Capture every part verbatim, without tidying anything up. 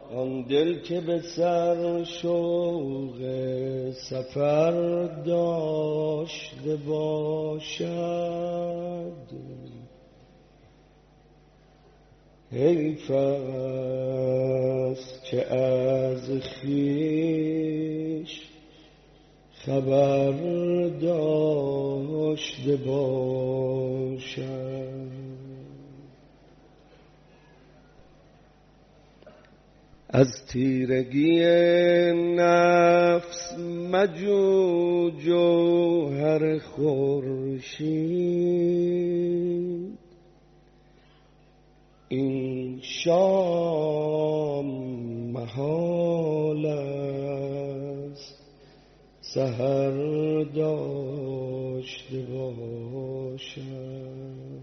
آن دل که به سر شوق سفر داشته باشد، حیف است که از خویش خبر داشته باشد. از تیرگی نفس مجو جوهر خورشید، این شام محال است سحر داشته باشد.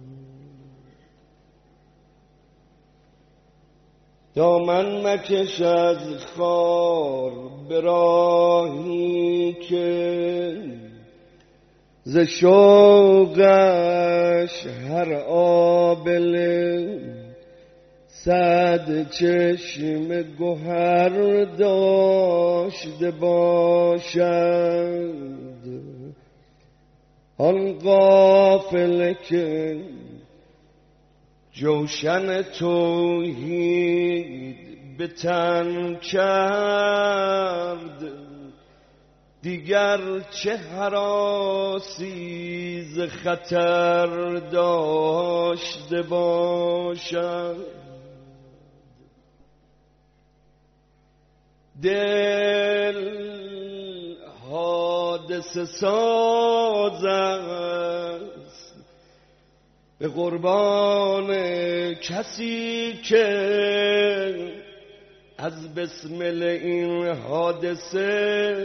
دامن مکش از خار به راهی که ز شوقش هر آبله صد چشم گوهر داشته باشد. آن قافله که جوشن توحید به تن کرد، دیگر چه هراسی ز خطر داشته باشد. دل حادثه ساز است به قربان کسی که از بسمل این حادثه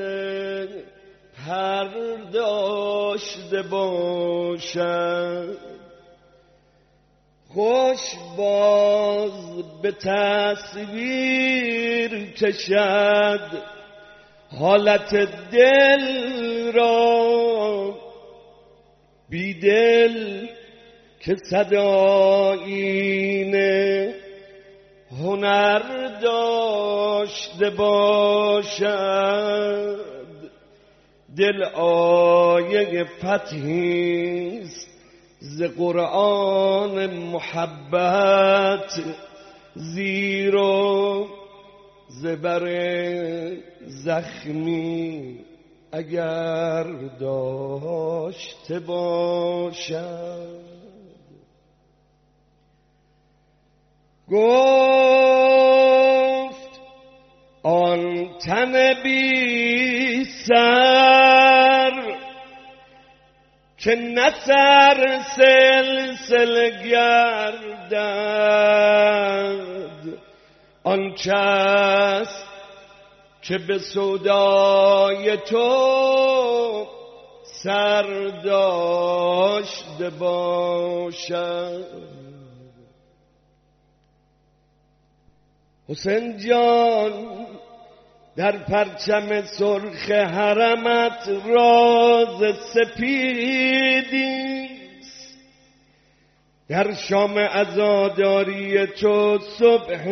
پرداشته باشد. خوش باز به تصویر کشد حالت دل را، بی دل که صدایینه هنر داشته باشد. دل آیه فتحیست ز قرآن محبت، زیر و زبر زخمی اگر داشته باشد. گفت آن تن بی سر که نه سر سلسله گردد، آن کس که به سودای تو سر داشته باشد. حسین جان در پرچم سرخ حرمت راز سپیدیست، در شام عزاداری تو صبح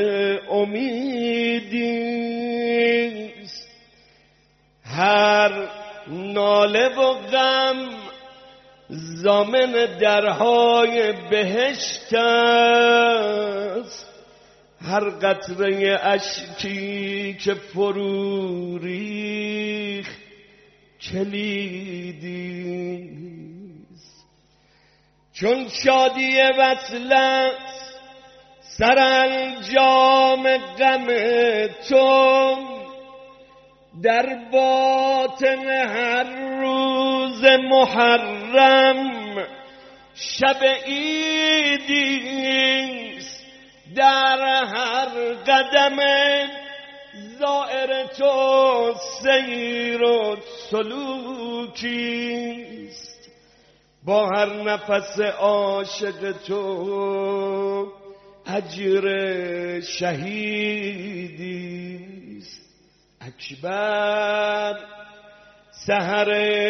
امیدیست. هر ناله و غم ضامن درهای بهشت است، هر قطره اشکی که فرو ریخت کلیدیست. چون شادی وصلت سرانجام غم تو، در باطن هر روز محرم شب عیدیست. در هر قدم زائر تو سیر و سلوکیست، با هر نفس عاشق تو اجر شهیدیست. اکبر سحر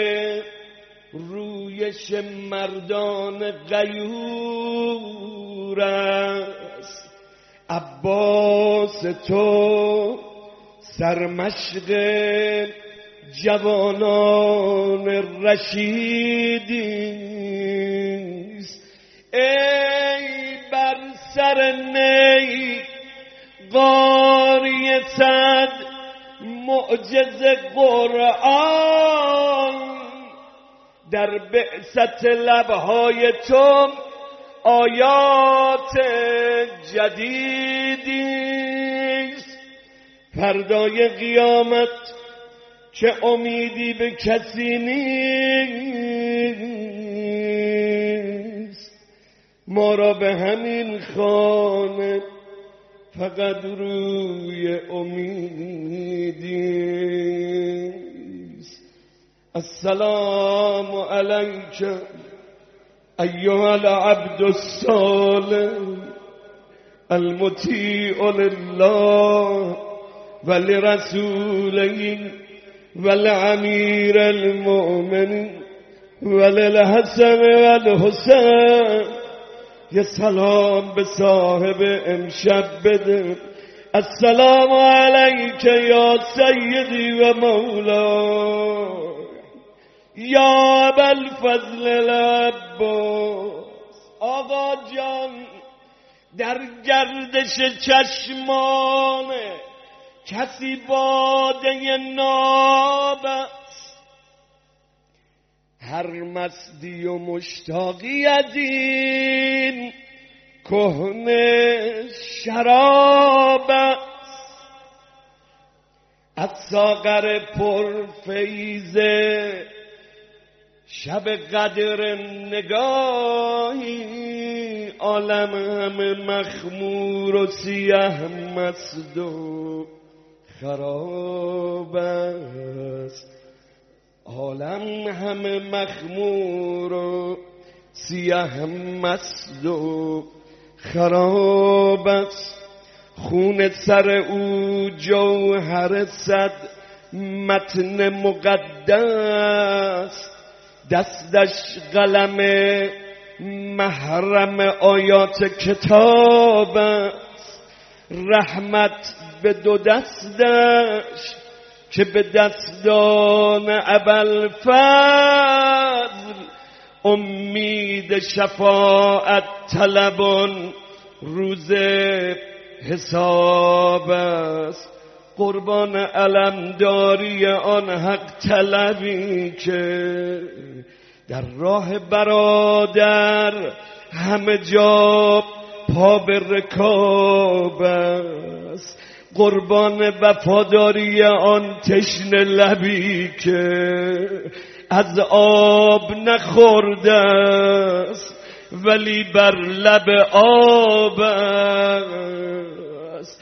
رویش مردان غیور است، عباس تو سرمشق جوانان رشیدیست. ای بر سر نی قاری صد معجز قرآن، در بعثت لبهای تو آیات جدیدیست. فردای قیامت چه امیدی به کسی نیست، ما را به همین خانه فقط روی امیدیست. السلام علیک ایها العبد الصالح المطیع لله ولرسوله ولامیر المؤمنین وللحسن والحسین. یه سلام به صاحب امشب بده. السلام علیک یا سیدی و مولا یا ابوالفضل العباس. آقا جان در گردش چشمان کسی باده ناب است، هر مستی و مشتاقی از این کهنه شراب است. از ساغر پرفیضه شب قدر نگاهی، عالم همه مخمور و سیه مسد و خراب است. عالم همه مخمور و سیه مسد و خراب است. خون سر او جوهر صد متن مقدس، دستش قلم محرم آیات کتاب است. رحمت به دو دستش که به دستان ابوالفضل امید شفاعت طلبان روز حساب است. قربان علمداری آن حق طلبی که در راه برادر همه جا پا به رکاب است. قربان وفاداری آن تشنه لبی که از آب نخورده است ولی بر لب آب است.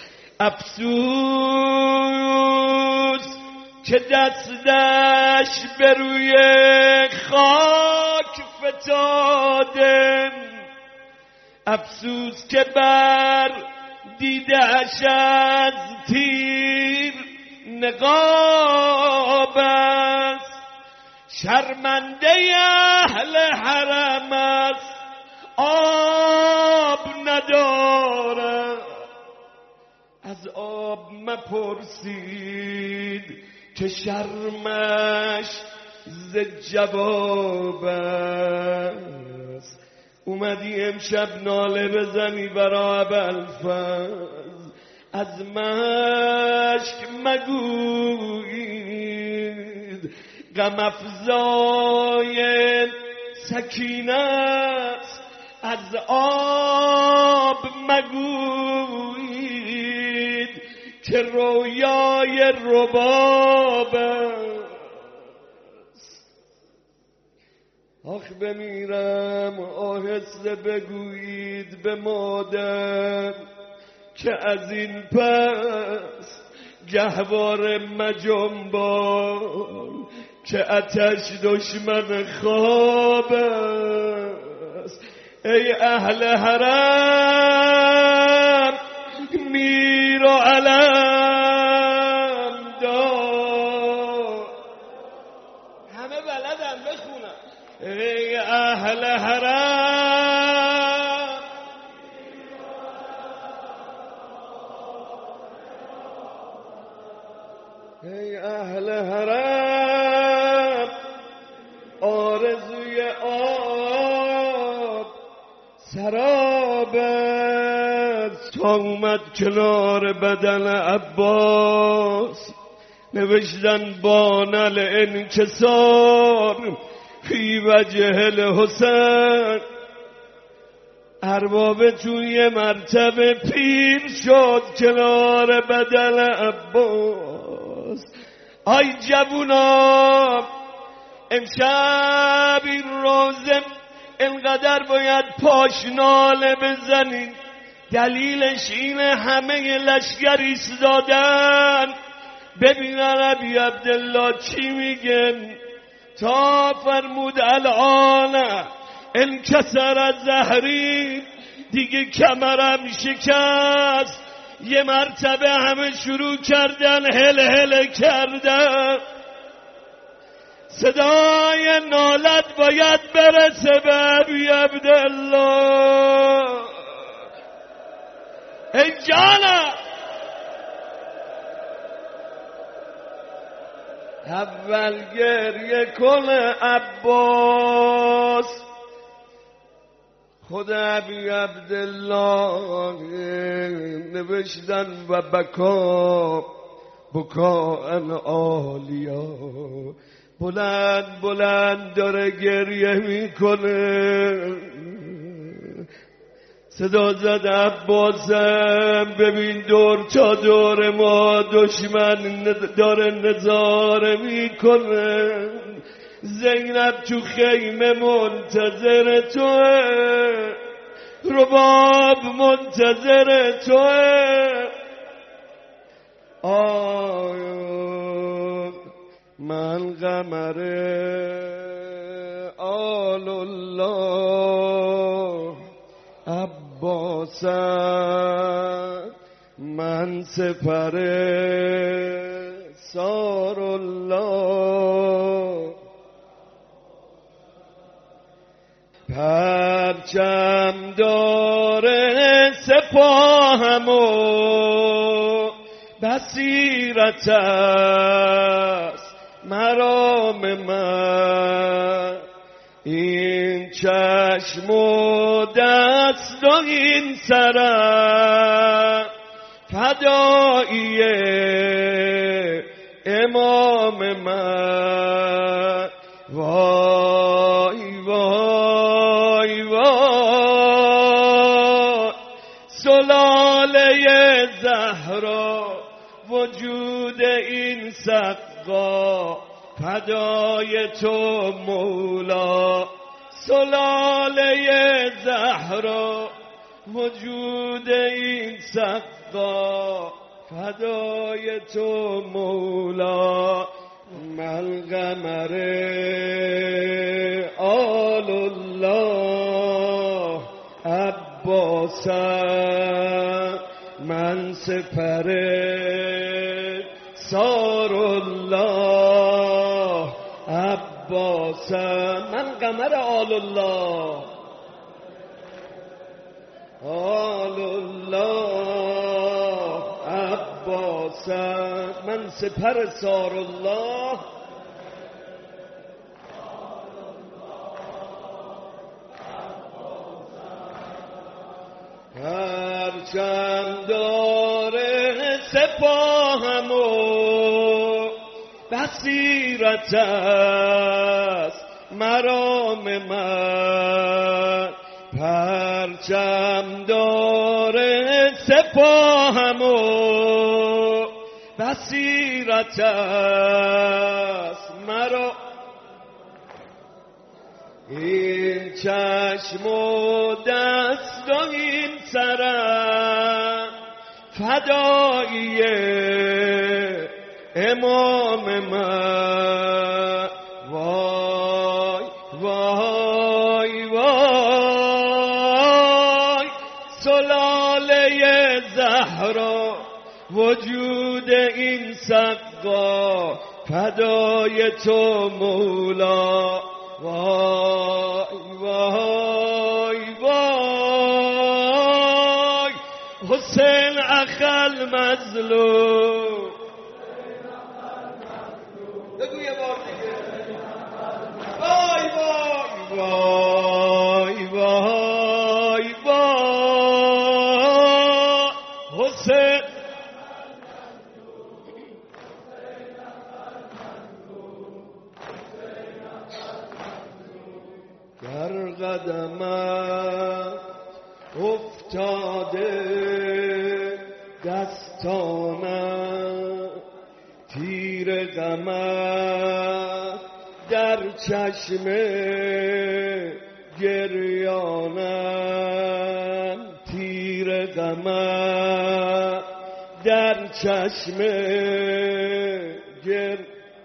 افسوس که دستش به روی خاک فتاده، افسوس که بر دیده‌اش از تیر نقاب است. شرمنده اهل حرم است آب ندارد، از آب مپرسید که شرمش ز جواب است. اومدی امشب ناله بزنی برا ابوالفضل، از مشک مگویید غم افزای سکینه است. از آب مگویید که رویای رباب است. آخ بمیرم آهسته بگویید به مادر که از این پس گهواره مجنبان که آتش دشمن خواب است. ای اهل حرم میر و علم دار، همه بلدن بخونن. ای اهل حرم ای اهل حرم آرزوی آب سراب تا اومد کنار بدن عباس نوشتن بانل انکسار فی وجه الحسین ارباب توی مرتبه پیر شد کنار بدن عباس. آی جوونا امشب این روزه انقدر باید پاشناله بزنین، دلیلش اینه همه لشکر ایستادن ببینن ابی عبدالله چی میگن. تا فرمود الان انکسر از زهری، دیگه کمرم شکست. یه مرتبه همه شروع کردن هل هل کردن. صدای نالت باید برسه به ابی عبدالله. ای جانم اول گریه کنه عباس، خود ابی عبدالله نوشتن و بکا بکا عالیا، بلند بلند داره گریه میکنه. صدا زد عباسم ببین دور تا دور ما دشمن داره نظاره میکنه. زینب تو خیمه منتظر توه، رباب منتظر توه. آیا من قمر آل الله عباسم، من سپر سار الله. پرچم داره سپاهم و بصیرت است مرام من، این چشم و دست و این سرم فدایی امام من. وای وای وای سلاله زهرا وجود این سقا فدای تو مولا. سلاله زهرا وجود این سقا فدای تو مولا. من قمر آل الله عباسم، من سپر سار الله عباسم. من قمر آل الله آل الله عباسم، من سپر سار الله. پرچم داره سپاهم و بصیرت است مرام من. پرچم داره سپاهم و بصیرت است مرا، این چشم و دست و این سرم فدایی امام من. وای وای وای سلاله زهرا وجود این سقا فدای تو مولا. وای وای وای حسین اخل مظلوم حسین در قدمت افتاده دستانم، تیر غمت در چشم گریانم، تیر غمت در چشم گر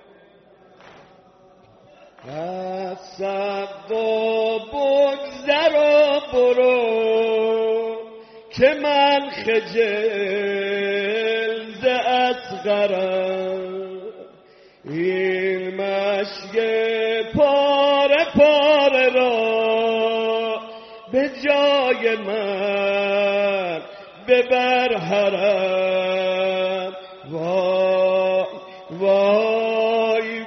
از سقا بگذر و برو که من خجل ز اصغرم، این مشک پاره پاره را به جای من ببر حرم. وای وای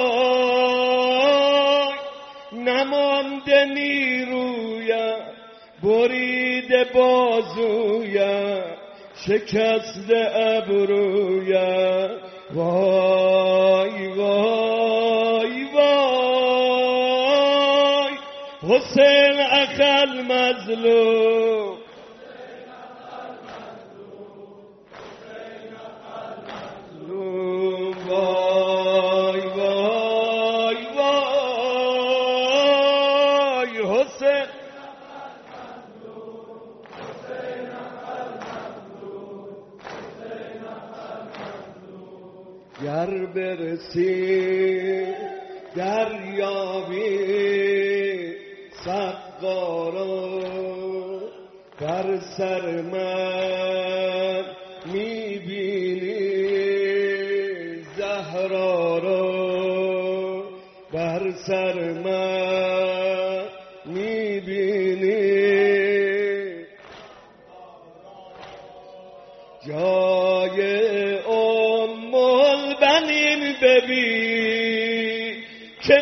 وای نمانده نیرویم، بریده بازویم، شکسته ابرویم. وای وای وای حسین اخل مظلوم، وای وای وای حسین گر برسی دریابی سقا را، بر سر من میبینی زهرا را، بر سر من میبینی جای ام البنین ببین که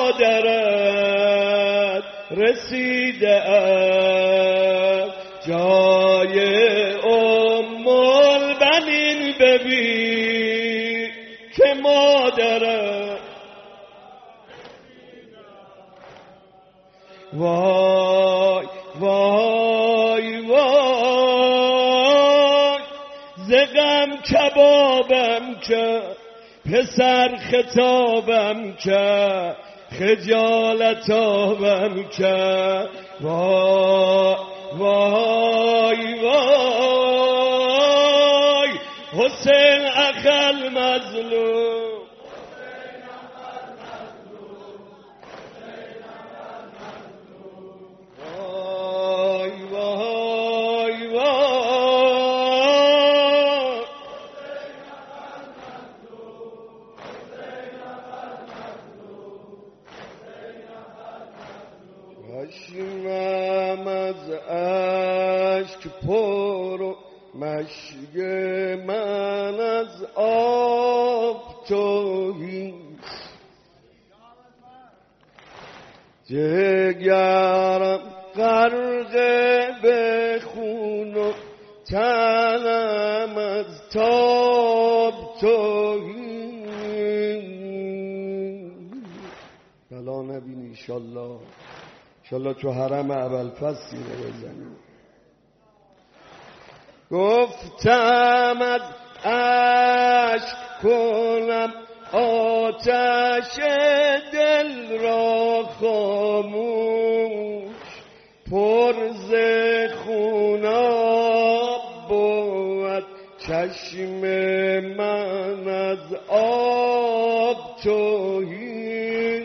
مادرت رسیده است، جای ام البنین ببین که مادرت. وای وای وای ز غم کبابم که پسر خطابم که خجالت آبم که. وای وای وای حسین اخل مظلوم، وای وای وای چشمم از اشک پر و مشک من از آب تهیست، جگرم غرق به خون و تنم از تاب تهیست. بلا نبینی انشالله، انشالله تو حرم ابوالفضل سینه بزنی. گفتم از عشق کنم آتش دل را خاموش، پر ز خوناب بود چشم من از آب تهی.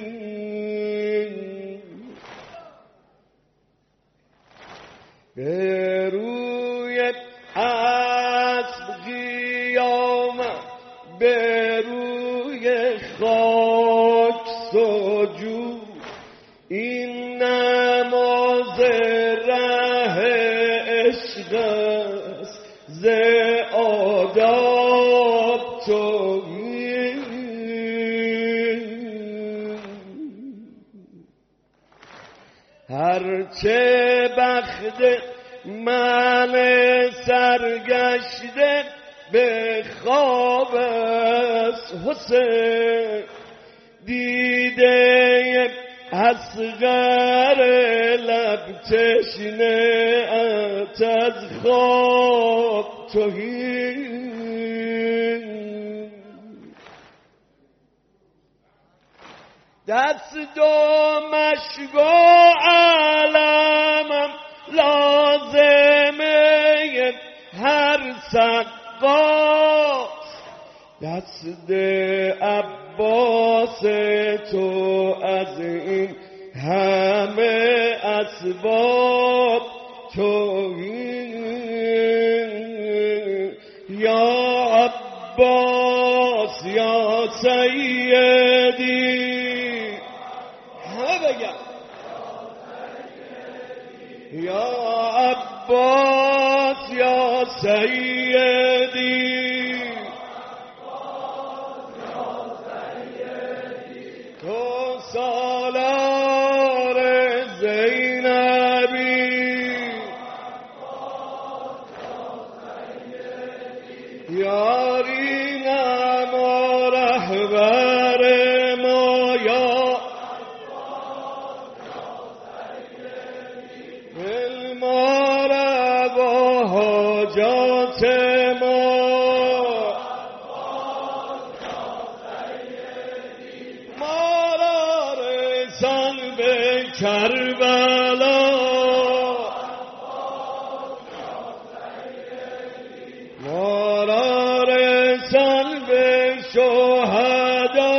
به روی اسب قیامت، به روی خاک سجود، این نماز ره عشق است ز آداب تهی. هرچه بخت من سرگشته به خواب از حسین دیده اصغر لب تشنه ات از خواب توهی دست دو مشگو علمم لازمه هر سقاس دست عباس تو از این همه اسباب توهی یا عباس یا سیدی همه بگم یا عباس یا سیدی تو سالار زینبی یاری نما رهبر ما یا دل ما را با حاجات ما ما را رسان به کربلا ما را رسان به شهدا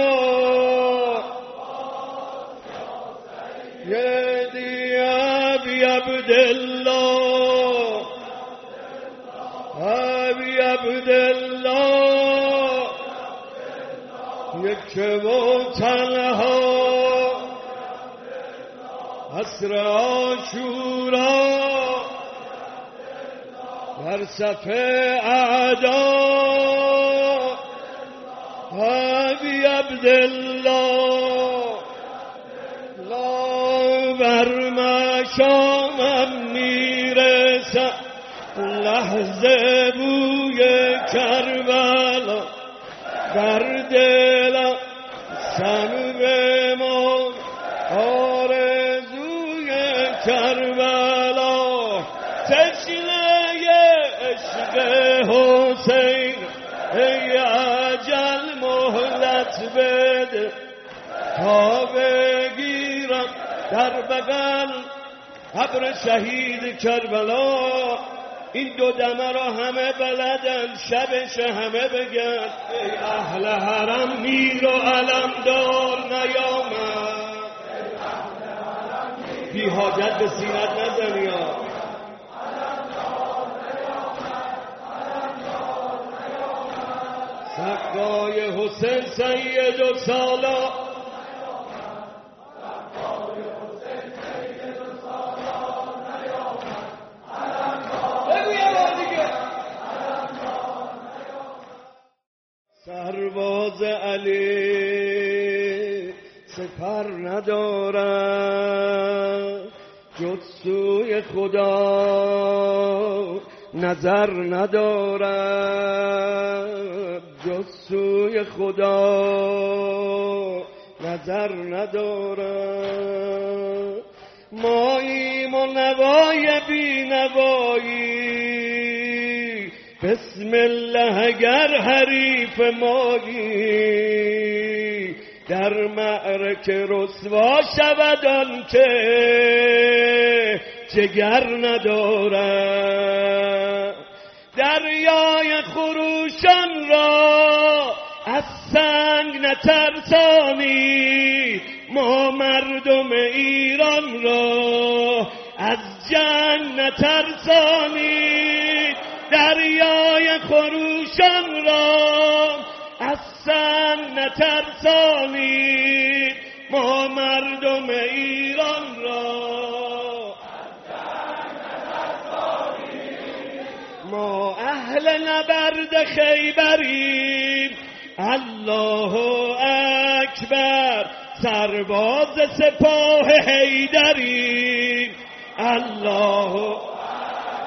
یدی ابی عبدالله ابی عبدالله یک و تنها عصر عاشورا در صف اعدا ابی عبدالله لا بر مشامم میرسد لحظه بوی کربلا در دلم سنگ ما آرزوی کربلا تشنه عشق حسین ای اجل مهلت بده تا بگیرم در بغل قبر شهید کربلا این دو دمه را همه بلدن شبش همه بگن ای اهل حرم میر و علمدار نیامد بی حاجت به سینت نزنی ها سقای حسین سید و سالا سرباز علی سپر ندارد جز سوی خدا نظر ندارد جز سوی خدا نظر ندارد ماییم و نوای بی نوایی بسم الله اگر حریف مایی در معرکه رسوا شود آن که جگر ندارد دریای خروشان را از سنگ نترسانی ما مردم ایران را از جنگ نترسانی دریای خروشان را از سنگ نترسانی ما مردم ایران را ما اهل نبرد خیبریم الله اکبر سرباز سپاه حیدریم الله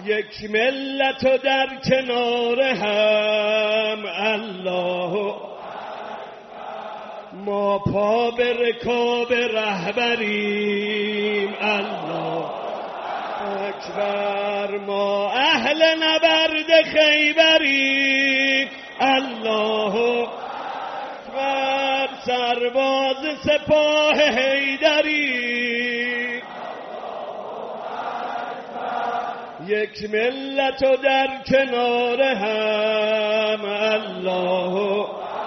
یک ملت و در کنار هم الله ما پا به رکاب رهبریم الله اکبر ما اهل نبرد خیبریم الله اکبر سرباز سپاه حیدریم یک ملت و در کنار هم الله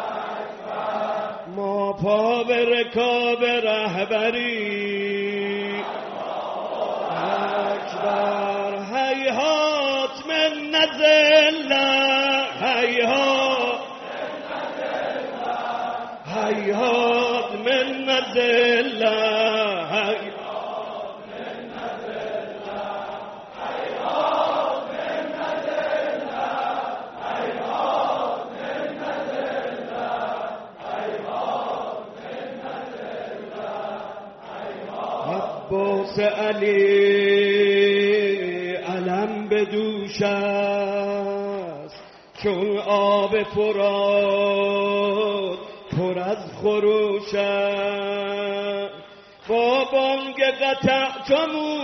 ما پا به رکاب رهبری اکبر هیهات من نزل هیهات هیهات من نزل عباس علی علم به دوش است چون آب فرات پر از خروش است با بانگ قطع چو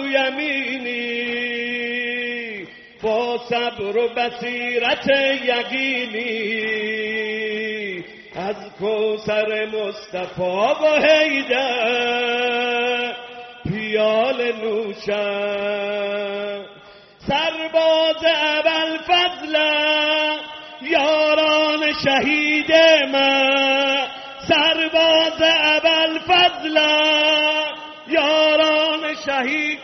مویمینی با صبر و بصیرت یقینی از کوثر مصطفی و حیدر پیال نوشم سرباز ابوالفضل یاران شهید من سرباز ابوالفضل یاران شهید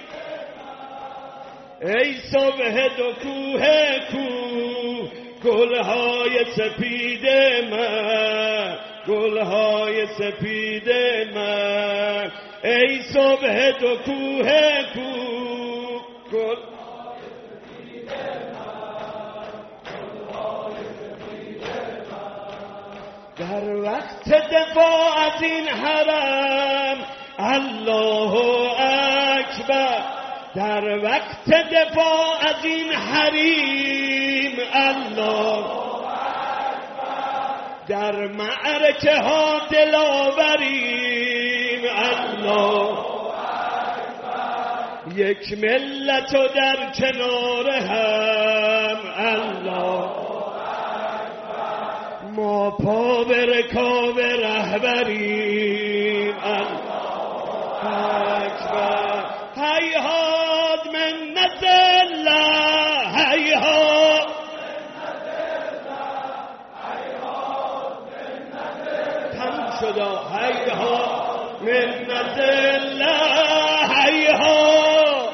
ای صبح دو کوه کو گلهای سپید من گلهای سپید من ای صبح دو کوه کو گل در وقت دفاع از این حرم الله اکبر در وقت دفاع از این حریم الله در معرکه ها دلاوریم الله یک ملت و در کنار هم الله ما پا به رکاب رهبریم الله اکبر هیهات من نزل هیهات تم شدا هیهات من نزل هیهات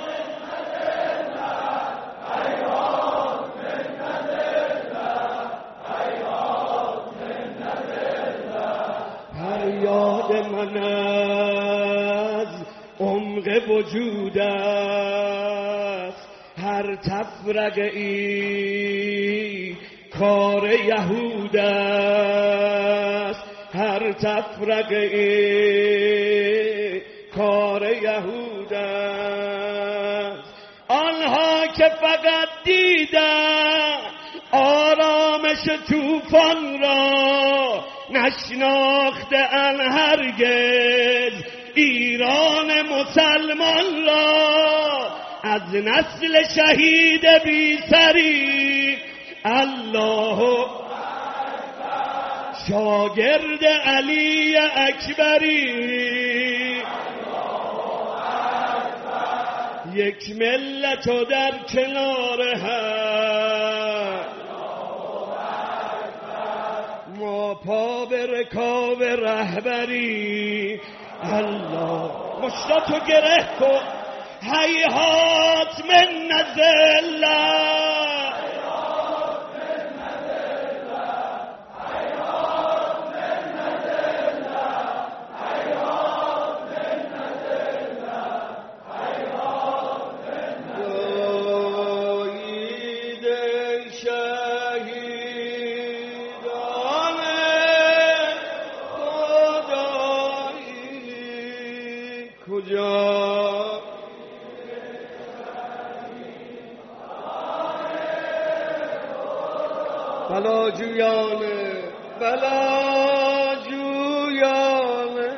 فریاد من از عمق وجود است هر تفرقه ای کار یهود است هر تفرقه ای کار یهود است آنها که فقط دیدن آرامش طوفان را نشناختند هرگز ایران مسلمان را از نسل شهید بی سری الله شاگرد علی اکبری یک ملت و در کنار هم ما پا به رکاب رهبری الله مشتاتو گره کن هیهات من نزل کجا بلاجویانه بلاجویانه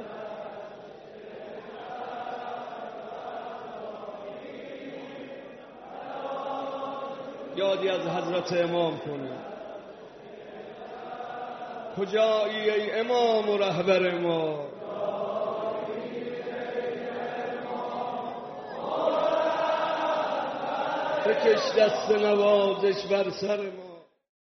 یادی از حضرت امام کنه. کجایی ای امام و رهبر ما؟ بکش دست نوازش بر سر ما.